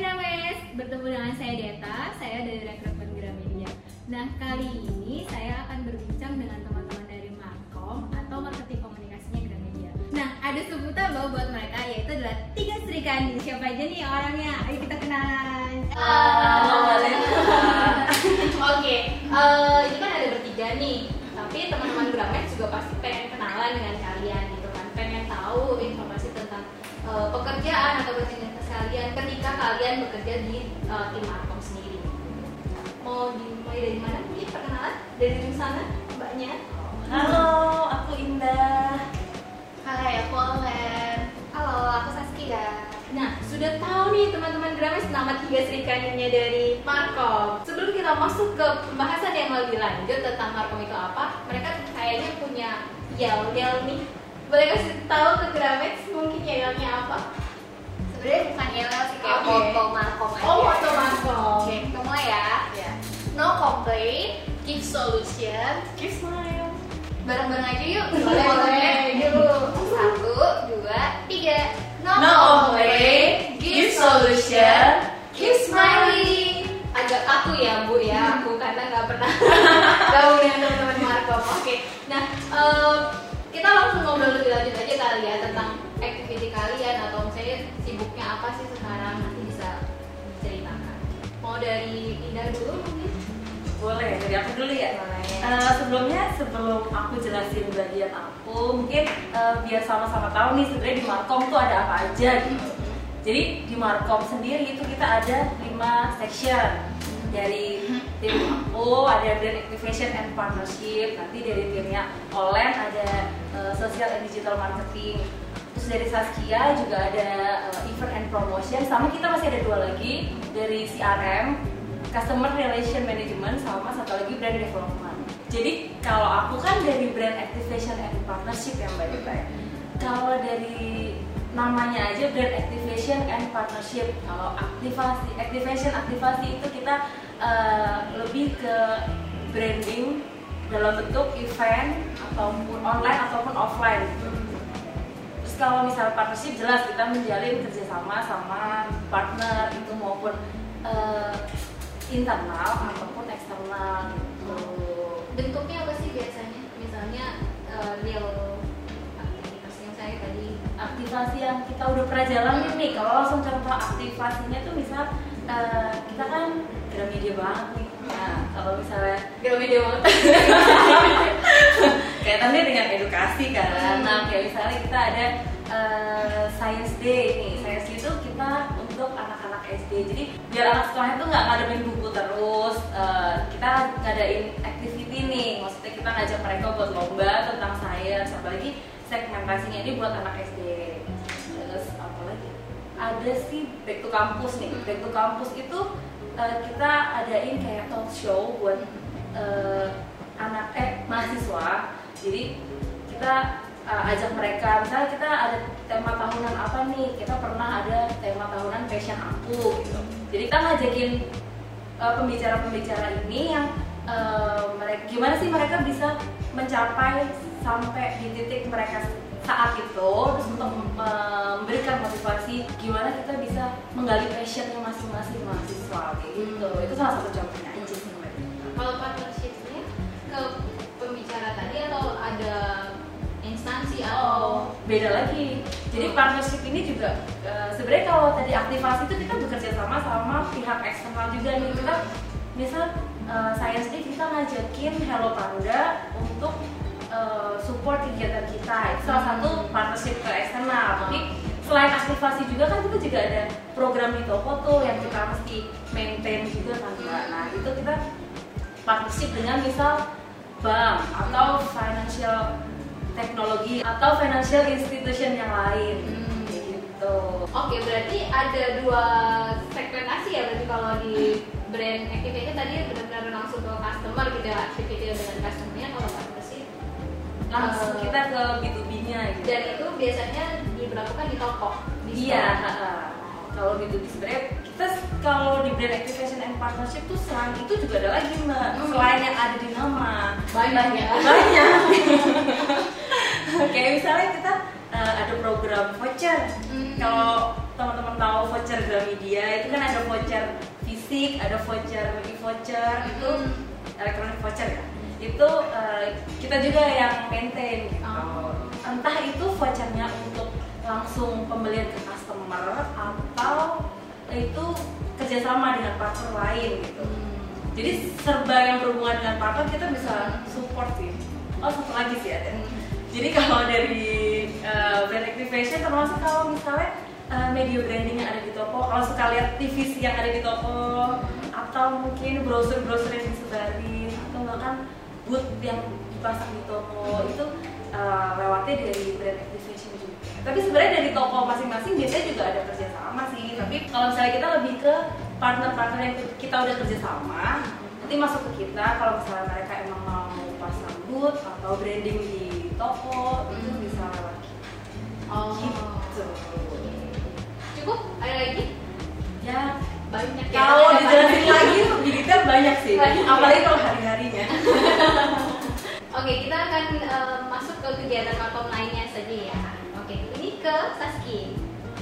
Grames, bertemu dengan saya Deta, saya dari rekrutmen Gramedia. Nah, kali ini saya akan berbincang dengan teman-teman dari Markom atau marketing komunikasinya Gramedia. Nah, ada sebutan loh buat mereka, yaitu adalah 3 Sri Kandi. Siapa aja nih orangnya? Ayo kita kenalan. Oke, ini kan ada bertiga nih, tapi teman-teman Grames juga pasti pengen kenalan dengan kalian gitu kan, pengen tahu informasi tentang pekerjaan atau rutinitas kalian ketika kalian bekerja di tim Markom sendiri. Mau dimulai dari mana? Mungkin perkenalan dari sana, mbaknya. Halo, aku Indah. Hai, aku Olen. Halo, aku Saskia. Nah, sudah tahu nih teman-teman Grames nama 3 Sri Kandinya dari Markom. Sebelum kita masuk ke pembahasan yang lebih lanjut tentang Markom itu apa, mereka kayaknya punya yel-yel nih. Boleh kasih tahu ke Grames mungkin yel-yelnya apa? Sebenarnya bukan yel sih, kayak Oke. foto Markom aja. Oh, foto Markom. Oke, kita mulai ya. No complaint, give solution, give smile. Bareng-bareng aja yuk. Boleh. Yuk. 1, 2, 3. No complaint, give solution, keep smiling. Agak kaku ya Bu ya, aku karena nggak pernah gaul dengan teman-teman Markom. Oke, nah kita langsung ngobrol lebih lanjut aja kali ya tentang activity kalian atau misalnya sibuknya apa sih sekarang, nanti bisa diceritakan. Mau dari Indah dulu mungkin? Boleh, dari aku dulu ya. Sebelum aku jelasin bagian aku, mungkin biar sama-sama tahu nih sebenarnya di Markom tuh ada apa aja gitu. Jadi di Markom sendiri itu kita ada 5 section. Dari tim aku ada brand activation and partnership, nanti dari timnya Olen ada social and digital marketing. Terus dari Saskia juga ada event and promotion, sama kita masih ada 2 lagi dari CRM, customer relation management, sama satu lagi brand development. Jadi kalau aku kan dari brand activation and partnership yang Mbak Dita. Kalau dari namanya aja brand activation and partnership. Kalau aktivasi itu kita lebih ke branding dalam bentuk event ataupun online ataupun offline. Terus kalau misalnya partnership, jelas kita menjalin kerjasama sama partner itu maupun internal ataupun eksternal gitu. Bentuknya apa sih biasanya? Misalnya real aktivitas yang saya tadi. Aktivasi yang kita udah pernah jalanin nih, kalau langsung contoh aktivasinya tuh misal kita kan Gramedia banget nih. Nah, kalau misalnya Gramedia banget. kaitannya dengan edukasi kan. Nah, kayak misalnya kita ada Science Day nih. Science Day itu kita untuk anak-anak SD. Jadi biar anak sekolahnya tuh nggak ngadepin buku terus, kita ngadain activity nih. Maksudnya kita ngajak mereka buat lomba tentang sains, apalagi segmentasinya ini buat anak SD. Terus apa lagi? Ada sih Back to Campus nih. Back to Campus itu kita adain kayak talk show buat mahasiswa. Jadi kita ajak mereka, misalnya kita ada tema tahunan apa nih, kita pernah ada tema tahunan passion aku gitu. Jadi kita ngajakin pembicara-pembicara ini yang gimana sih mereka bisa mencapai sampai di titik mereka saat itu, terus untuk memberikan motivasi gimana kita bisa menggali passionnya masing-masing mahasiswa gitu. Itu salah satu contohnya aja sih Mbak. Kalau partnershipnya ke pembicara tadi atau ada instansi atau beda lagi. Jadi partnership ini juga sebenarnya kalau tadi aktivasi itu kita bekerja sama pihak eksternal juga nih. Kita misal Science Day kita ngajakin Hello Panda untuk support kegiatan kita. Itu salah satu partnership ke eksternal. Tapi selain aktivasi juga kan kita juga ada program di toko tuh yang kita mesti maintain juga kan Mbak. Nah itu kita partnership dengan misal bank atau financial teknologi atau financial institution yang lain gitu. Oke, berarti ada 2 segmentasi ya. Berarti kalau di brand activity tadi benar-benar langsung ke customer, gitu ya, activity dengan customer-nya. Kalau partnership Langsung kita ke B2B-nya gitu. dan itu biasanya diberlakukan di toko. Iya, kalau B2B sebenarnya kita kalau di brand activation and partnership tuh selain itu juga ada lagi Mbak. Selain yang ada di nama. Banyak ya. Banyak. Kayak misalnya kita ada program voucher. Kalau teman-teman tahu voucher Gramedia itu kan ada voucher fisik, ada voucher e-voucher, itu elektronik voucher ya. Itu kita juga yang maintain gitu. Entah itu vouchernya untuk langsung pembelian ke customer atau itu kerjasama dengan partner lain gitu. Jadi serba yang berhubungan dengan partner kita bisa support sih. Oh, satu lagi sih ada. Jadi kalau dari brand activation termasuk kalau misalnya media branding yang ada di toko, kalau suka lihat TVC yang ada di toko, atau mungkin brosur-brosur yang disebarin, atau bahkan booth yang dipasang di toko, itu lewatnya dari brand activation juga. Tapi sebenarnya dari toko masing-masing biasanya juga ada kerjasama sih. Tapi kalau misalnya kita lebih ke partner-partner yang kita udah kerjasama, nanti masuk ke kita. Kalau misalnya mereka emang mau pasang booth atau branding di toko, itu bisa lewat kita. Gitu. Cukup? Ada lagi? Ya Banyak ya. kalau dijelasin lagi lebih detail banyak sih. Apalagi kalau hari-harinya. Oke, kita akan masuk ke kegiatan Markom lainnya saja ya. Oke, ini ke Saski.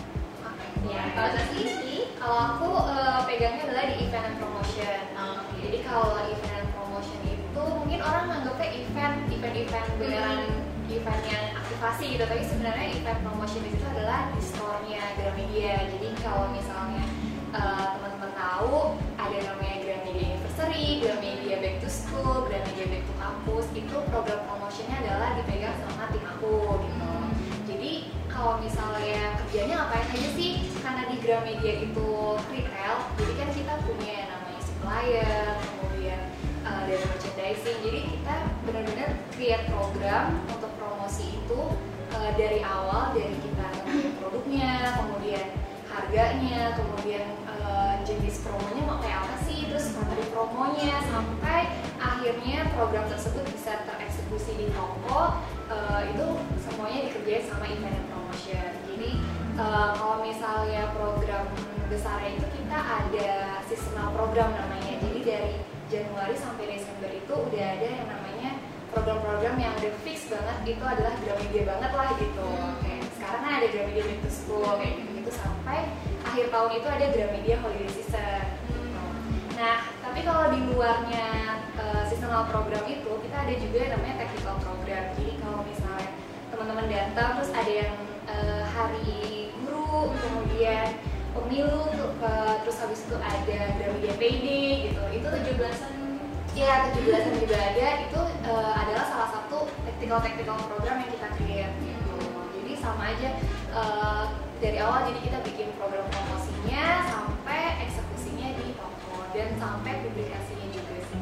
Ya, kalau Saski ini, Kalau aku pegangnya adalah di event and promotion. Jadi kalau event and promotion itu mungkin orang menganggapnya event beneran event yang aktivasi gitu, tapi sebenarnya event promotion itu adalah di store-nya Gramedia. Jadi kalau misalnya teman-teman tahu ada namanya Gramedia Anniversary, Gramedia Back to School, Gramedia Back to Campus, itu program promotionnya adalah dipegang sama tim aku gitu. Jadi kalau misalnya kerjanya ngapain aja sih? Karena di Gramedia itu retail, jadi kan kita punya yang namanya supplier, kemudian dari merchandising. Jadi kita benar-benar create program untuk promosi itu dari awal, dari kita nemuin produknya, kemudian harganya, kemudian jenis promonya mau kayak apa sih, terus materi promonya, sampai akhirnya program tersebut bisa tereksekusi di toko. Itu semuanya dikerjain sama event and promotion. Jadi kalau misalnya program besarnya itu kita ada seasonal program namanya. Jadi dari Januari sampai Desember itu udah ada yang namanya program-program yang udah fix banget, itu adalah Gramedia banget lah gitu. Kayak sekarang kan ada Gramedia Back to School kayak gitu, sampai akhir tahun itu ada Gramedia Holiday Season. Nah, tapi kalau di luarnya seasonal program itu, kita ada juga yang namanya technical program. Jadi kalau misalnya teman-teman datang terus ada yang hari guru, kemudian pemilu, terus habis itu ada Gramedia Payday gitu. Itu 17-an. Ya, 17-an juga ada. Itu adalah salah satu technical program yang kita create gitu. Jadi sama aja dari awal, jadi kita bikin program promosinya sampai eksekusinya di toko dan sampai publikasinya juga sih.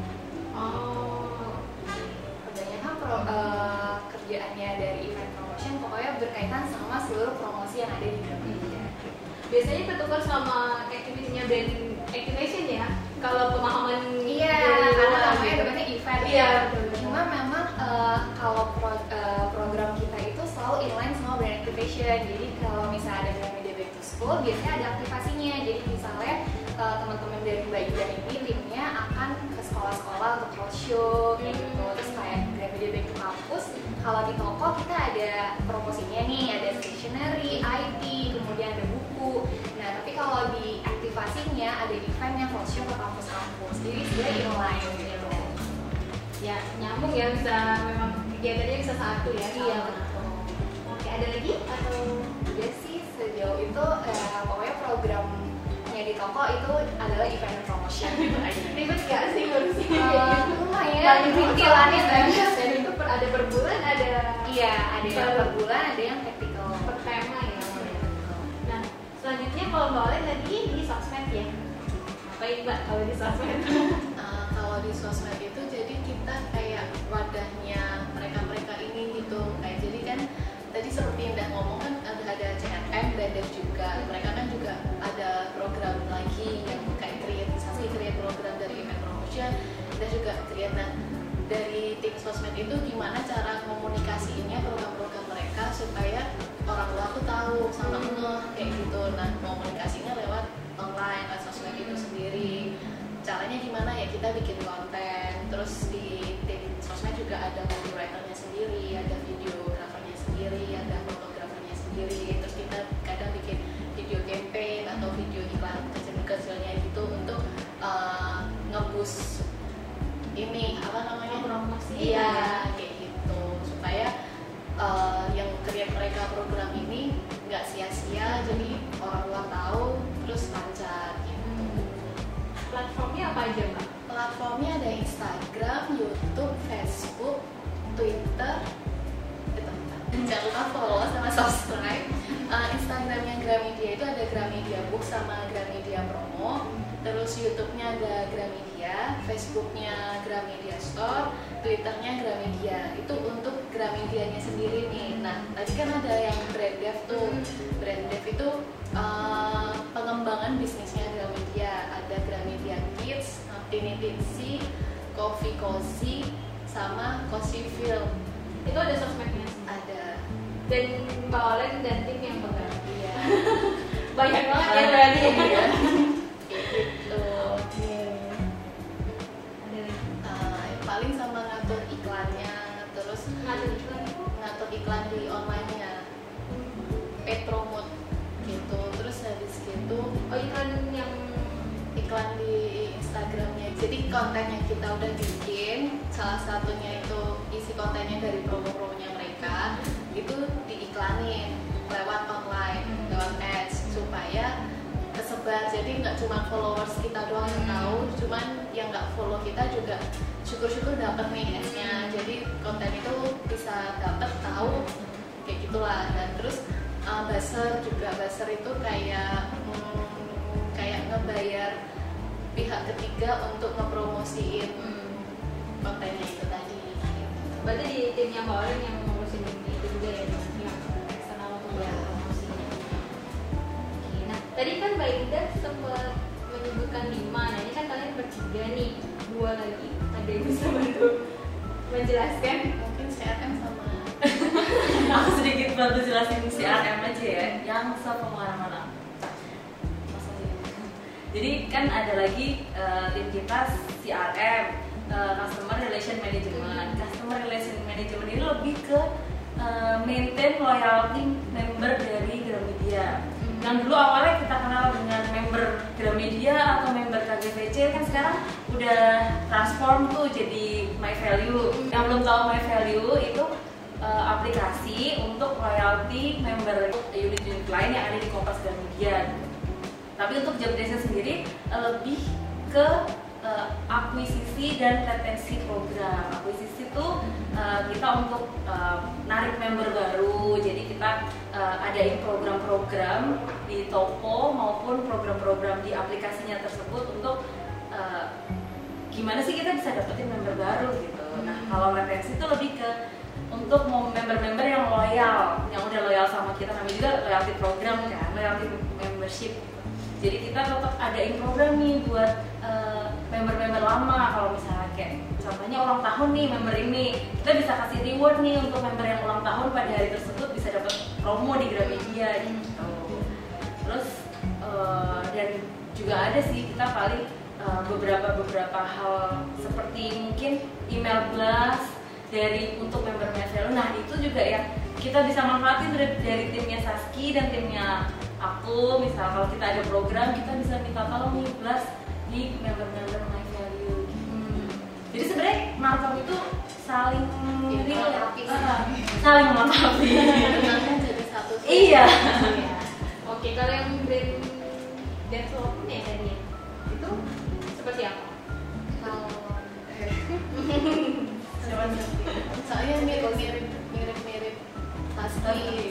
Kebanyakan kerjaannya dari event promotion pokoknya berkaitan sama seluruh promosi yang ada di Gramedia. Biasanya bertukar sama activity-nya brand activation ya. Kalau pemahaman karena namanya depannya event. Iya, Cuma memang kalau program kita itu selalu inline sama brand activation. Jadi kalau misalnya ada Gramedia Back to School, biasanya ada aktivasinya. Jadi misalnya teman-teman dari Mbak Ida ini timnya akan ke sekolah-sekolah untuk roadshow kayak gitu. Terus kayak Gramedia Back to Campus, kalau di toko kita ada promosinya nih, ada stationery, IT, kemudian ada buku. Nah, tapi kalau di aktivasinya ada event yang roadshow ke kampus-kampus. Jadi sebenarnya inline gitu. ya nyambung ya, bisa memang kegiatannya bisa satu ya. Iya, betul. Oke, ada lagi atau Ya sih, sejauh itu pokoknya programnya di toko itu adalah event and promotion gitu aja. ribet gak sih ngurusin? Lumayan, rintilannya banyak. Dan itu ada per bulan, ada Iya, ada yang per bulan, ada yang tactical. per tema ya. Nah, selanjutnya kalau Mbak Olen tadi di sosmed ya. Ngapain Mbak kalau di sosmed? Kalau di sosmed itu jadi kita kayak wadahnya mereka ini gitu. Kayak jadi kan tadi seperti yang udah ngomong kan ada CNM dan Dev juga. Mereka kan juga ada program lagi yang kayak create program dari event promotion dan juga create. Nah, dari tim sosmed itu gimana cara komunikasiinnya program-program mereka supaya orang luar tuh tahu sama kayak gitu. Nah, komunikasinya lewat online, lewat sosmed itu sendiri. Caranya gimana ya, kita bikin konten, terus di tim sosmed juga ada copywriternya sendiri, ada videografernya sendiri, ada fotografernya sendiri, terus kita kadang bikin video campaign harus ini apa namanya promosi. Iya kayak gitu supaya yang create mereka program ini nggak sia-sia, jadi orang luar tahu terus lancar gitu. Platformnya apa aja Mbak? Platformnya ada Instagram, YouTube, Facebook, Twitter. Jangan lupa follow sama subscribe. Instagramnya Gramedia itu ada Gramedia Book sama Gramedia Promo. Terus YouTube-nya ada Gramedia, Facebook-nya Gramedia Store, Twitter-nya Gramedia. Itu untuk Gramedianya sendiri nih. Nah, tadi kan ada yang brand dev tuh. Brand dev itu pengembangan bisnisnya Gramedia. Ada Gramedia Kids, Affinity C, Coffee Cozy, sama Cozy Film. Itu ada sosmednya? Ada. Dan Mbak Olen dan tim yang pegang. Iya. Banyak banget ya berarti ya. Gitu. Paling sama ngatur iklannya, terus ngatur iklan di online-nya, paid promote gitu. Terus habis gitu, iklan di Instagramnya. Jadi konten yang kita udah bikin, salah satunya itu isi kontennya dari promo-promonya mereka, itu diiklanin lewat online, lewat ads supaya kesebar. Jadi nggak cuma followers kita doang yang tahu, cuman yang nggak follow kita juga syukur-syukur dapat nih ads-nya. Jadi konten itu bisa dapat tahu kayak gitulah. Dan terus buzzer juga, buzzer itu kayak ngebayar pihak ketiga untuk ngepromosiin kontennya itu tadi. Berarti di timnya Mbak Olen yang ngurusin itu juga ya, dengan pihak eksternal untuk promosinya. Oke, nah tadi kan Mbak Indah sempat menyebutkan 5. Nah ini kan kalian bertiga nih, 2 lagi. Ada yang bisa bantu menjelaskan? Mungkin CRM sama Aku sedikit bantu jelasin CRM aja ya, yang sepengalaman aku. Jadi kan ada lagi tim kita CRM, Customer Relation Management. Customer Relation Management ini lebih ke maintain loyalty member dari Gramedia. Yang dulu awalnya kita kenal dengan member Gramedia atau member KGVC, kan sekarang udah transform tuh jadi My Value. Yang belum tahu My Value itu aplikasi untuk loyalty member unit-unit lain yang ada di Kompas Gramedia. Tapi untuk job desk sendiri lebih ke akuisisi dan retensi program. Akuisisi itu kita untuk narik member baru, jadi kita adain program-program di toko maupun program-program di aplikasinya tersebut untuk gimana sih kita bisa dapetin member baru gitu. Nah kalau retensi itu lebih ke untuk member-member yang loyal, yang udah loyal sama kita, namanya juga loyalty program kan, loyalty membership. Jadi kita tetap adain program nih buat member-member lama. Kalau misalnya kayak contohnya ulang tahun nih member ini, kita bisa kasih reward nih untuk member yang ulang tahun pada hari tersebut bisa dapat promo di Gramedia gitu. Terus dan juga ada sih kita paling beberapa hal seperti mungkin email blast dari untuk member Meselo. Nah itu juga yang kita bisa manfaatin dari timnya Saski dan timnya aku. Misal kalau kita ada program, kita bisa minta tolong nih blast di member-member My Value. Jadi sebenarnya markom itu saling saling melengkapi. Jadi satu. Iya. Oke, kalau yang brand development ya tadi itu seperti apa? Soalnya mirip pasti.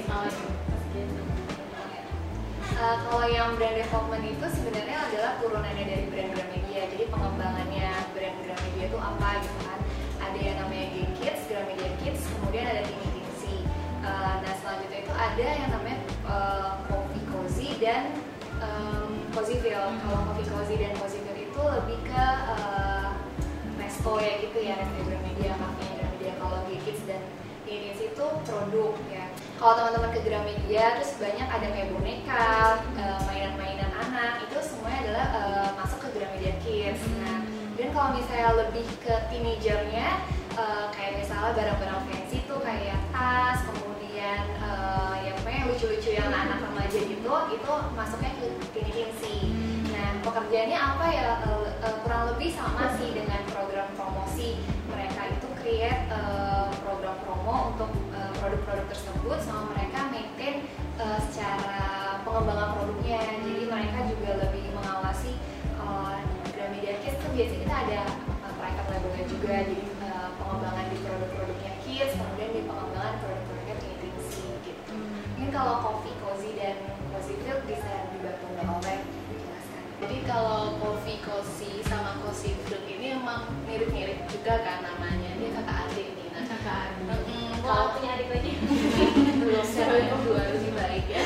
Kalau yang brand development itu sebenarnya adalah turunannya dari brand Gramedia. Jadi pengembangannya brand Gramedia itu apa gitu kan? Ada yang namanya G-Kids, Gramedia Kids, kemudian ada Tini-Tinsi. Nah selanjutnya itu ada yang namanya Coffee Cozy dan Cozyville. Kalau Coffee Cozy dan Cozyville itu lebih ke resto ya gitu ya, resto Gramedia, kafenya Gramedia. Kalau G-Kids dan Tini-Tinsi itu produk ya. Kalau teman-teman ke Gramedia, terus banyak ada kayak boneka, mainan-mainan anak, itu semuanya adalah masuk ke Gramedia Kids. Nah, dan kalau misalnya lebih ke teenagernya, kayak misalnya barang-barang fancy tuh kayak tas, kemudian yang pokoknya lucu-lucu yang anak remaja gitu, itu masuknya ke Tini-Tinsi. Nah, pekerjaannya apa ya? Kurang lebih Jadi sama sih dengan program promosi, mereka itu create program promo untuk produk-produk tersebut, sama mereka maintain secara pengembangan produknya. Jadi mereka juga lebih mengawasi Gramedia Kids tuh biasanya kita ada private labelnya juga, jadi pengembangan di produk-produknya Kids, kemudian di pengembangan produk-produknya Tingsi gitu. Mungkin kalau Coffee Cozy dan Cozy Field bisa dibantu oleh jelaskan. Jadi kalau Coffee Cozy sama Cozy Field ini emang mirip-mirip juga kan namanya, dia kakak adik nih. Nah, kakak adik. kalau Kalau punya adik lagi belum dua lebih baik ya.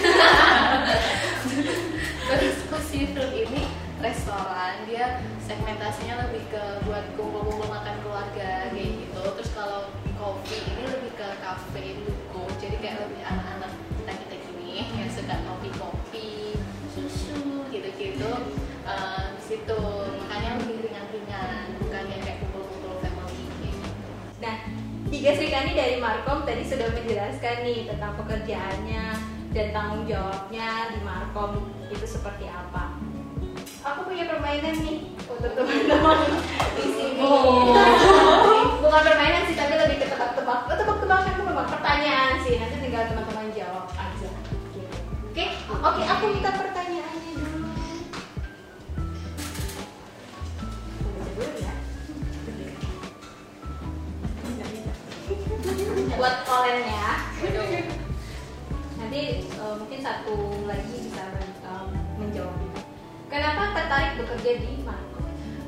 Terus Cozy Field ini restoran, dia segmentasinya lebih ke buat kumpul-kumpul makan keluarga kayak gitu. Terus kalau Coffee ini lebih ke cafe luko, jadi kayak lebih anak-anak kita gini yang suka kopi-kopi, susu gitu-gitu. Di situ makanya lebih ringan-ringan, bukan yang kayak kumpul-kumpul family gitu. Nah, Tiga Srikani dari Markom tadi sudah menjelaskan nih tentang pekerjaannya dan tanggung jawabnya di Markom itu seperti apa. Aku punya permainan nih untuk teman-teman di sini. Bukan permainan sih, tapi lebih ke tebak-tebak. Tebak-tebakan itu memang pertanyaan sih. Nanti tinggal teman-teman jawab aja. Gitu. Oke, aku minta pertanyaannya dulu. Dulu ya. Buat kolennya. Nanti mungkin satu lagi bisa menjawab. Kenapa tertarik bekerja di Markom?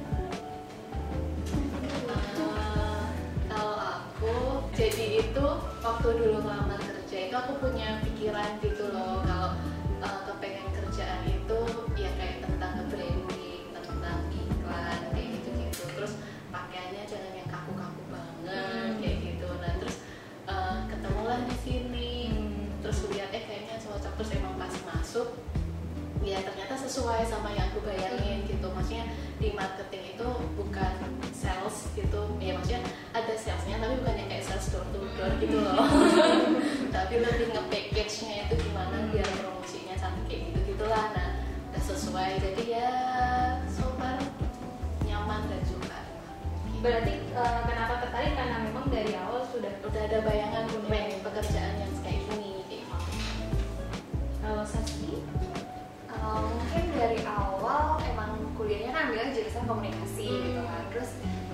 Kalau aku jadi itu waktu dulu ngelamar kerja itu aku punya pikiran gitu loh, kalau kepengen kerjaan itu ya kayak tentang branding, tentang iklan kayak gitu-gitu. Terus pakaiannya jangan yang kaku-kaku banget kayak gitu. Nah terus ketemulah di sini, terus lihat kayaknya cocok, terus emang pas masuk ya ternyata sesuai sama yang aku bayangin gitu. Maksudnya di marketing itu bukan sales gitu ya, maksudnya ada salesnya tapi bukan yang kayak sales door to door gitu loh. Tapi lebih nge-package-nya itu gimana biar promosinya cantik kayak gitu-gitulah. Nah udah sesuai, jadi ya so far nyaman dan suka. Berarti kenapa tertarik karena memang dari awal sudah ada bayangan pengen pekerjaan yang kayak gini kayak gitu. Kalau Sasmi? Mungkin dari awal emang kuliahnya kan ambil jurusan komunikasi gitu kan. Terus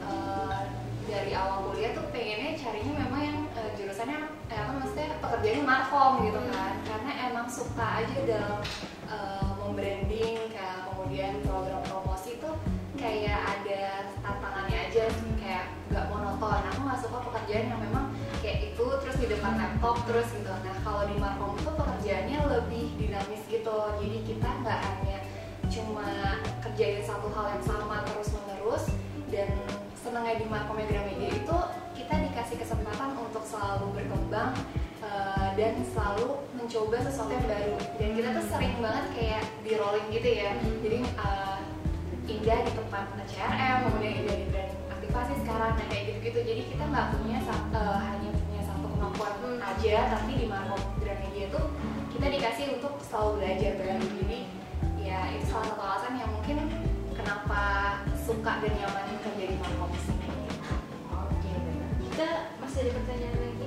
dari awal kuliah tuh pengennya carinya memang yang jurusannya maksudnya pekerjaannya Markom gitu kan. Karena emang suka aja dalam membranding, kayak kemudian program promosi tuh kayak ada tantangannya aja, kayak gak monoton. Aku gak suka pekerjaan yang memang kayak itu terus di depan laptop terus gitu. Nah kalau di Markom tuh pekerjaannya lebih dinamis gitu, jadi kita nggak hanya cuma kerjain satu hal yang sama terus menerus. Dan senangnya di Markom Gramedia itu kita dikasih kesempatan untuk selalu berkembang dan selalu mencoba sesuatu yang baru. Dan kita tuh sering banget kayak di rolling gitu ya, jadi Indah di tempat CRM, kemudian Indah di brand aktivasi sekarang, nah kayak gitu-gitu. Jadi kita nggak punya hanya punya satu kemampuan aja, tapi di Markom Gramedia tuh kita dikasih untuk selalu belajar baru. Jadi ya itu salah satu alasan yang mungkin kenapa suka dan nyaman kerja di Markom sini. Oke, kita masih ada pertanyaan lagi?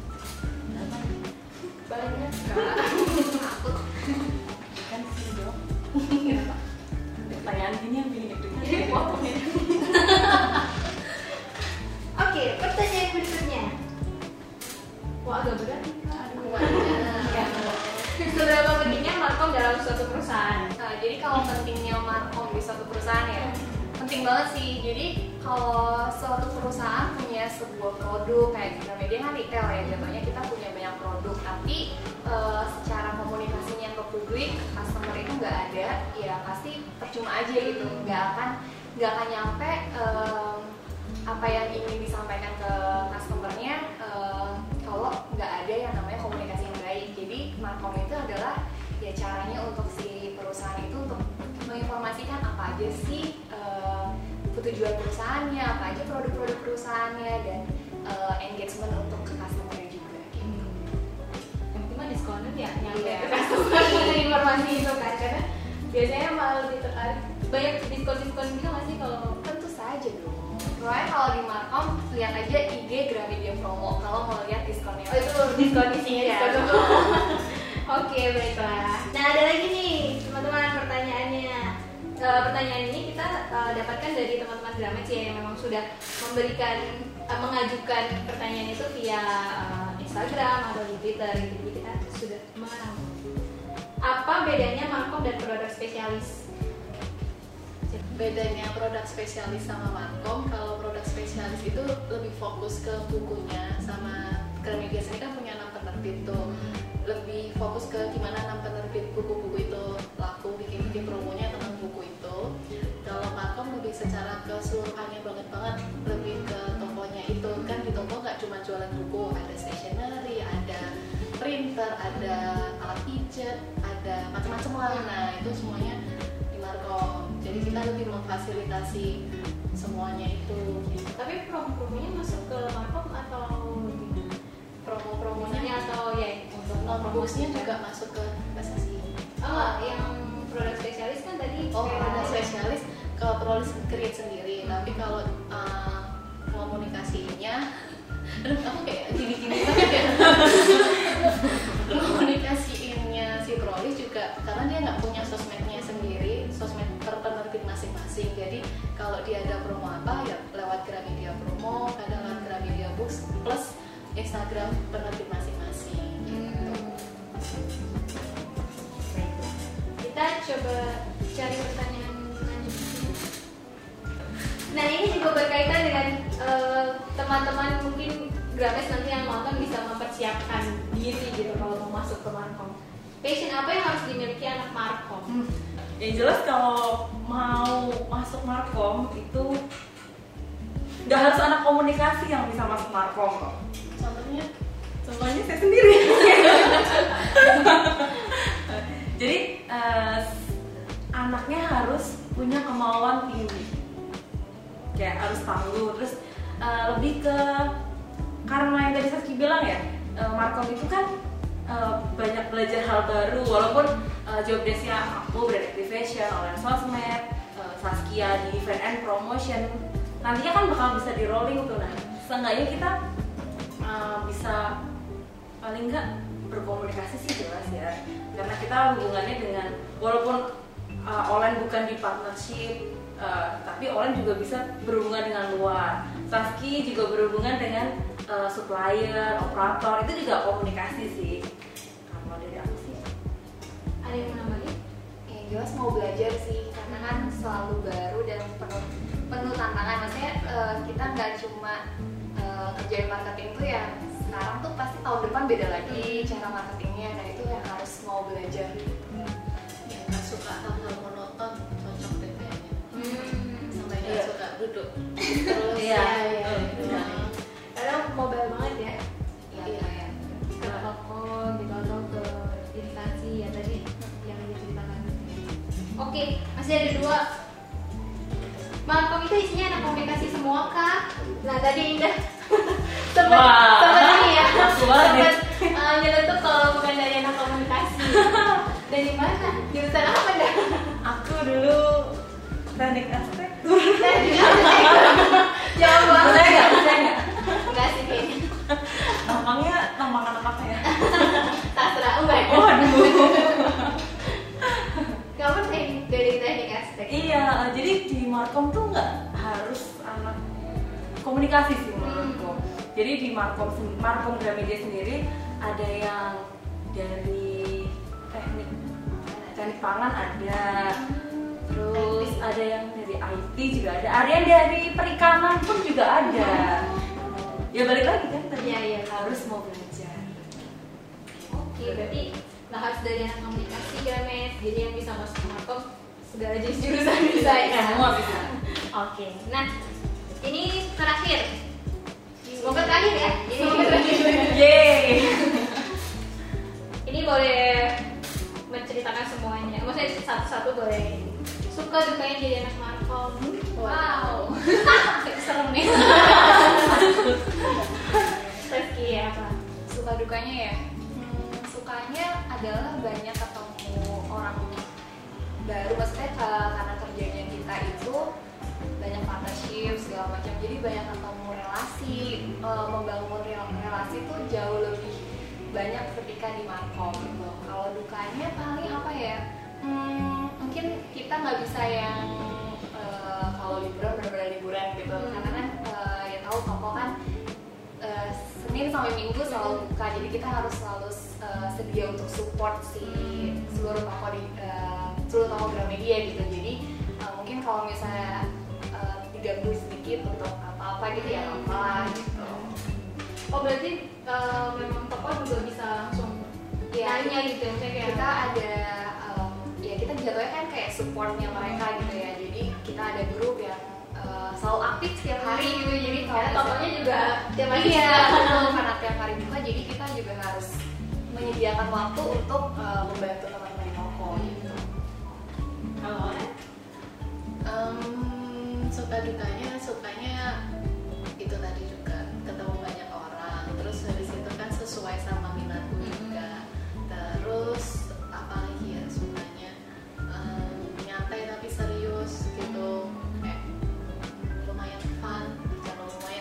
Banyak. Takut. Kan sih dong. Kenapa? Pertanyaan gini yang bikin deg-degan. Ini potong ya. Oke, pertanyaan berikutnya. Wah, agak berat nih Kak. Seberapa pentingnya Markom dalam suatu perusahaan? Nah, jadi kalau pentingnya Markom di suatu perusahaan ya, penting banget sih. Jadi kalau suatu perusahaan punya sebuah produk kayak Gramedia kan retail ya, jatuhnya kita punya banyak produk, tapi secara komunikasinya ke publik, customer itu nggak ada, ya pasti percuma aja gitu. Nggak akan nyampe apa yang ingin disampaikan ke customernya kalau nggak ada yang namanya komunikasi yang baik. Jadi Markom itu adalah ya caranya untuk si perusahaan itu untuk menginformasikan apa aja sih tujuan perusahaannya, apa aja produk-produk perusahaannya, dan engagement untuk ke customer juga gitu. Yang penting mah diskonan ya, nyampe ke customer informasi itu kan, karena biasanya malah lebih tertarik banyak diskon gitu nggak sih kalau Tentu saja Pokoknya kalau di Markom lihat aja IG Gramedia Promo kalau mau lihat diskonnya. Oh itu diskon isinya Iya. diskon dulu. Oke, baiklah. Nah, ada lagi nih teman-teman pertanyaannya. Pertanyaan ini kita dapatkan dari teman-teman Gramet ya, yang memang sudah mengajukan pertanyaan itu via Instagram atau di Twitter gitu. Jadi kita sudah mengenal. Apa bedanya Markom dan produk spesialis? Bedanya produk spesialis sama Markom, kalau produk spesialis itu lebih fokus ke bukunya, sama Gramedia sendiri kan punya 6 penerbit tuh, lebih fokus ke gimana 6 penerbit buku-buku itu laku, bikin promonya tentang buku itu. Kalau Markom lebih secara keseluruhannya banget, lebih ke tokonya itu, kan di toko nggak cuma jualan buku, ada stationery, ada printer, ada alat pijat, ada macam-macam lah. Nah itu semuanya di Markom. Jadi kita lebih memfasilitasi semuanya itu. Gitu. Tapi promo-promonya masuk ke Markom atau Promo-promonya atau ya untuk non-booksnya juga masuk ke investasi. Oh, yang produk spesialis kan tadi. Oh, produk spesialis ke Prolis create sendiri. Tapi kalau komunikasinya, aku kayak gini-gini banget ya. Komunikasiinnya si Prolis juga karena dia nggak punya sosmednya sendiri, sosmed per penerbit masing-masing. Jadi kalau dia ada promo apa ya lewat Gramedia Promo, kadang lewat Gramedia Books plus Instagram penerbit masing-masing. Kita coba cari pertanyaan lanjutnya. Nah ini juga berkaitan dengan teman-teman mungkin Grames nanti yang nonton bisa mempersiapkan diri gitu kalau mau masuk ke Markom. Passion apa yang harus dimiliki anak Markom? Yang jelas kalau mau masuk Markom itu nggak harus anak komunikasi yang bisa masuk Markom kok. Contohnya saya sendiri. Jadi anaknya harus punya kemauan tinggi, kayak harus tangguh. Terus lebih ke karena yang tadi Saski bilang ya, Markom itu kan banyak belajar hal baru. Walaupun job desk-nya aku brand activation, online sosmed, Saskia di event and promotion, nantinya kan bakal bisa di rolling tuh. Nah, seenggaknya kita bisa paling nggak berkomunikasi sih jelas ya, karena kita hubungannya dengan walaupun online bukan di partnership, tapi online juga bisa berhubungan dengan luar. Saski juga berhubungan dengan supplier, operator, itu juga komunikasi sih. Kalau dari aku sih Ada yang mau nambahin? Yang jelas mau belajar sih, karena kan selalu baru dan penuh tantangan. Maksudnya kita nggak cuma kerjain marketing tuh ya sekarang tuh pasti tahun depan beda lagi cara marketingnya. Nah itu yang harus mau belajar. Yang nggak suka hal-hal monoton cocok deh kayaknya. Sampai nggak suka duduk terus. Iya. Karena mobile banget ya. Iya. Ke toko gitu atau ke instansi ya tadi yang diceritakan. Oke, masih ada 2. Markom itu isinya anak komunikasi semua kah? Nah tadi Indah sempat ini ya, sempat nyeletuk kalau bukan dari anak komunikasi. Dari mana? Jurusan apa dah? aku dulu teknik arsitektur. Jawab banget. Saya nggak. Enggak sih kayaknya. Tampangnya tampang anak-anak ya. Sastra enggak ya? Waduh. Kamu dari teknik arsitek. Iya, jadi di Markom tuh nggak harus anak komunikasi sih menurutku. Jadi di Markom Gramedia sendiri ada yang dari teknik pangan ada, terus ada yang dari IT juga ada yang dari perikanan pun juga ada. Ya balik lagi kan tadi Iya. harus mau belajar. Oke, berarti nggak harus dari anak komunikasi Grames. Jadi yang bisa masuk ke Markom segala jenis jurusan bisa ya. Semua bisa. Oke, nah ini terakhir. Semoga terakhir ya. Ini Yeay. Ini boleh menceritakan semuanya. Maksudnya satu-satu boleh. Suka dukanya jadi anak Markom. Wow. Serem nih. Saski ya apa? Suka dukanya ya? Sukanya adalah banyak ketemu orang baru. Maksudnya karena kerjanya kita itu banyak partnership segala macam, jadi banyak ketika di Markom gitu. Kalau dukanya paling apa ya? Mungkin kita nggak bisa yang kalau liburan benar-benar liburan gitu, karena kan ya tahu toko kan Senin sampai Minggu selalu buka, jadi kita harus selalu sedia untuk support si seluruh toko di seluruh toko Gramedia gitu. Jadi mungkin kalau misalnya diganggu sedikit untuk apa-apa gitu ya apa gitu. Oh berarti memang toko juga bisa langsung nanya gitu ya, kayak kita ada ya kita jatuhnya kan kayak supportnya mereka gitu ya. Jadi kita ada grup yang selalu aktif setiap hari gitu. Jadi kalau tokonya juga tiap hari iya, karena tiap hari buka, jadi kita juga harus menyediakan waktu untuk membantu teman-teman toko gitu. Kalau suka sukanya itu tadi juga ketemu banyak orang, terus habis itu kan sesuai sama minatku juga. Terus apalagi ya sukanya nyantai tapi serius gitu, kayak lumayan fun, kalau lumayan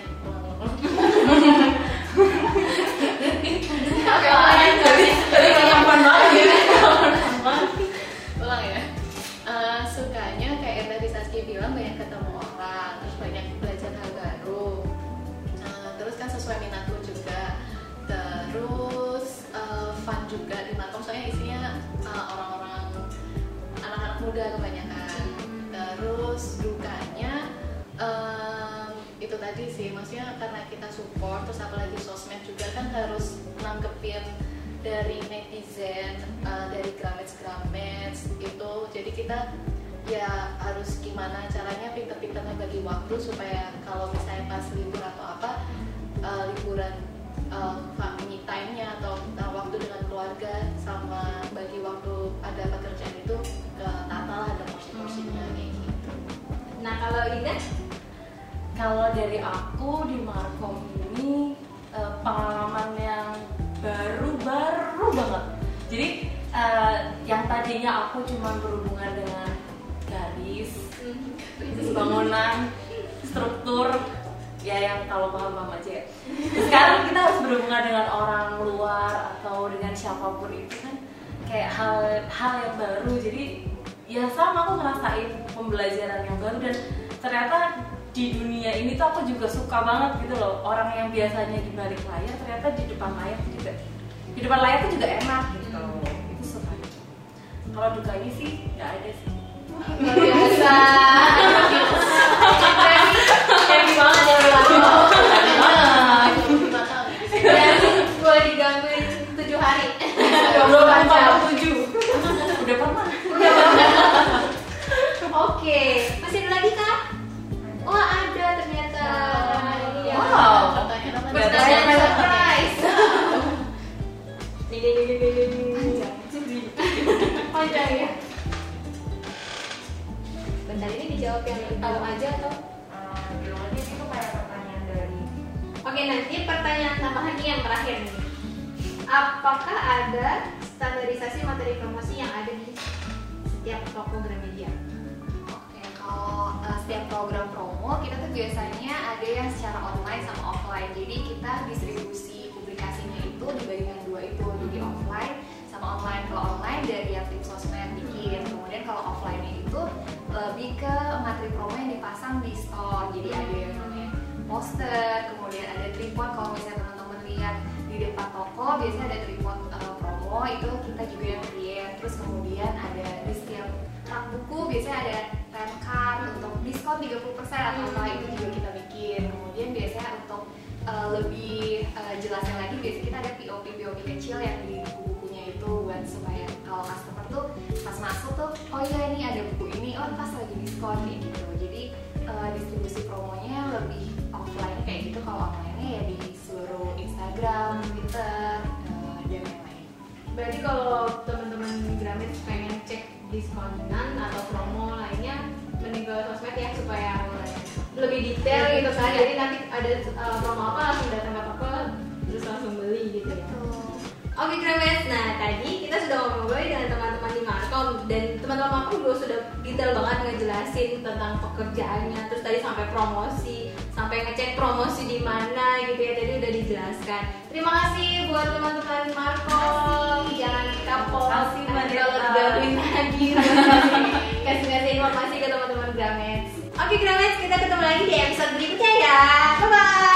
ulang ya. Sukanya kayak yang tadi Saskia bilang, banyak ketemu orang, terus banyak belajar hal baru, terus kan sesuai minatku juga, terus fun juga di Markom, soalnya isinya orang-orang anak-anak muda kebanyakan. Terus dukanya itu tadi sih, maksudnya karena kita support, terus apalagi sosmed juga kan harus nanggepin dari netizen, dari Gramets itu, jadi kita ya harus gimana caranya pinter-pinter bagi waktu supaya kalau misalnya pas libur atau apa, liburan family time-nya atau waktu dengan keluarga sama bagi waktu ada pekerjaan itu tata lah, ada porsi-porsinya kayak gitu. nah kalau Indah, Kalau dari aku di Markom ini pengalaman yang baru banget. Jadi yang tadinya aku cuma berhubungan dengan garis, bangunan, struktur, ya yang kalau paham aja. Sekarang kita harus berhubungan dengan orang luar atau dengan siapapun itu kan kayak hal yang baru. Jadi ya sama, aku ngerasain pembelajaran yang baru, dan ternyata di dunia ini tuh aku juga suka banget gitu loh. Orang yang biasanya di balik layar ternyata di depan layar tuh juga enak gitu. Itu suka. Kalau dukanya sih nggak ada sih. luar biasa. Happy banget ya Jadi gue digangguin 7 hari. 7 udah pernah. Oke, masih ada lagi kak? Wah ada ternyata. Ini ya. Wow. Pertanyaan surprise. Panjang ya. Bentar, ini dijawab yang tahu aja atau? Ini itu kayak pertanyaan dari. Oke, nanti pertanyaan tambahan ini yang terakhir nih. Apakah ada standarisasi materi promosi yang ada di setiap toko Gramedia? Oke, kalau setiap program promo kita tuh biasanya ada yang secara online sama offline. Jadi kita distribusi publikasinya itu dibagi dengan dua itu, jadi offline sama online. Kalau online dari yang tim sosmed bikin, kemudian kalau offline-nya itu lebih ke materi promo yang dipasang di store. Jadi ada yang namanya poster, kemudian ada tripod. Kalau misalnya teman-teman lihat di depan toko biasanya ada tripod promo, itu kita juga yang create. Terus kemudian ada di setiap rak buku biasanya ada pen card untuk diskon 30% atau apa, itu juga kita bikin. Kemudian biasanya untuk lebih jelasnya lagi, biasanya kita ada POP kecil yang di buku-bukunya itu, buat supaya kalau customer tuh pas masuk tuh, oh iya ini ada buku ini, oh pas lagi diskon kayak gitu. Jadi distribusi promonya lebih offline kayak gitu. Kalau online-nya ya di seluruh Instagram, Twitter, dan lain-lain. Berarti kalau teman-teman Gramet pengen cek diskonan atau promo lainnya, mending ke sosmed ya supaya lebih detail gitu kan. Jadi nanti ada promo apa langsung datang ke toko terus langsung beli gitu ya. Oke Gramet, nah tadi kita sudah ngobrol dengan teman-teman di Markom Markom, dan teman-teman Markom juga sudah detail banget ngejelasin tentang pekerjaannya, terus tadi sampai promosi, sampai ngecek promosi di mana gitu ya, tadi udah dijelaskan. Terima kasih buat teman-teman Markom, jangan kapok kalau digabungin lagi, kasih informasi ke teman-teman Gramets. Oke Gramets, kita ketemu lagi di episode berikutnya ya, bye bye.